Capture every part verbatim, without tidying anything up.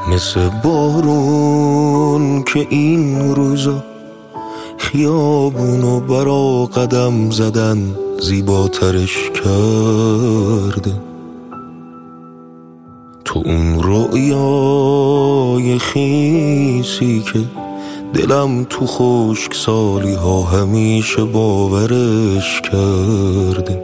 مثل بارون که این روزا خیابونو برا قدم زدن زیباترش کرده. تو اون رؤیای خیسی که دلم تو خشک سالی ها همیشه باورش کرده.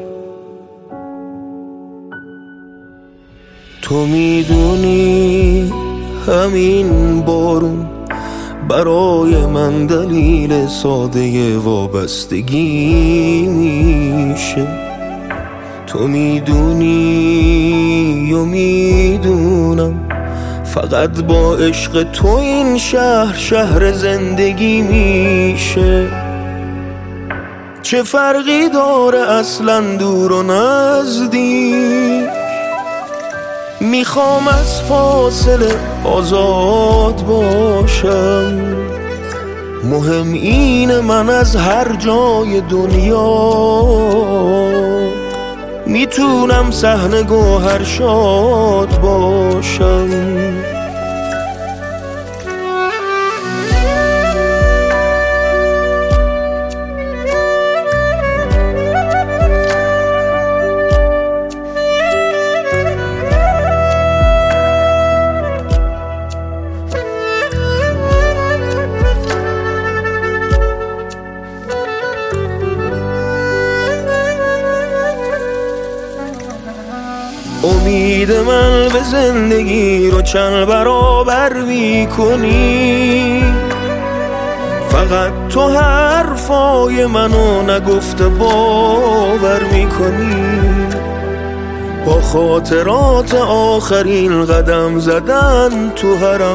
تو میدونی همین بارون برای من دلیل ساده وابستگی میشه. تو میدونی و میدونم فقط با عشق تو این شهر شهر زندگی میشه. چه فرقی داره اصلا دور و نزدیک؟ میخوام از فاصله آزاد باشم. مهم اینه من از هر جای دنیا میتونم صحنه گوهر شاد باشم. امید من به زندگی رو چند برابر میکنی. فقط تو حرفای منو نگفته باور میکنی. با خاطرات آخرین قدم زدن تو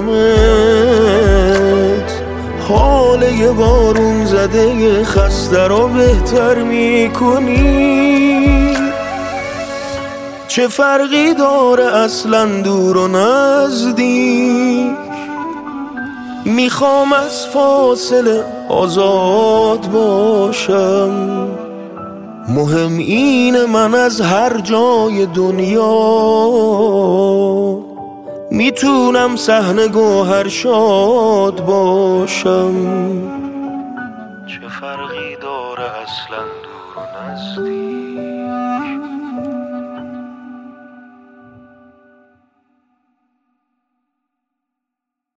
حرمت حال یه بارون زده خسته رو بهتر میکنی. چه فرقی داره اصلا دور و نزدیک؟ میخوام از فاصله آزاد باشم. مهم اینه من از هر جای دنیا میتونم صحنه گوهر شاد باشم.